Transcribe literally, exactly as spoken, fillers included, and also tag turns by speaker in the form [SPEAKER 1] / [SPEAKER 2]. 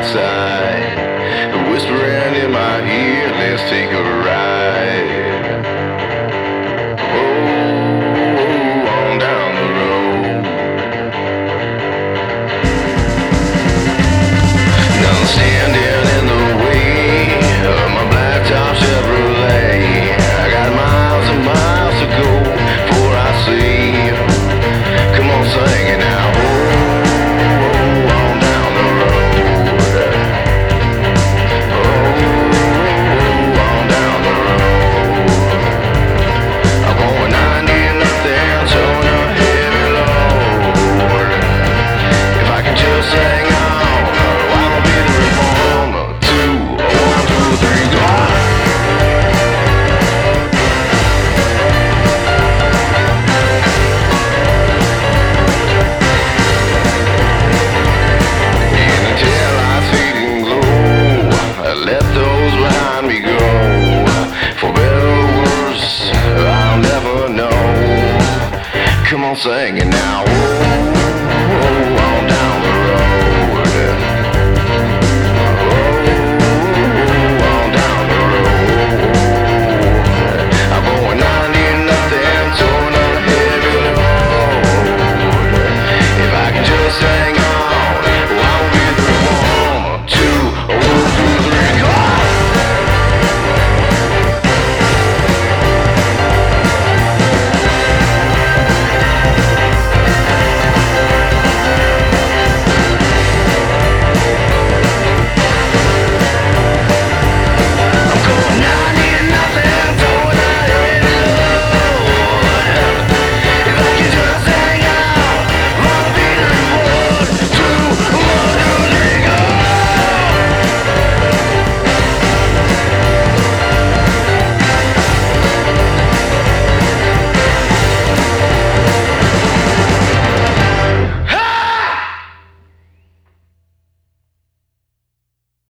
[SPEAKER 1] outside, whispering in my ear, let's take a ride. Oh, on down the road. Now I'm standing in the way of my blacktop Chevrolet. I got miles and miles to go before I see. Come on, sing it now. Oh, on down the road. Oh, on down the road. I'm going ninety nothing, towing a heavy load. If I can just hang on, I won't be the reformer. Two, one, two, three, go. Let those behind me go. For better or worse, I'll never know. Come on, sing it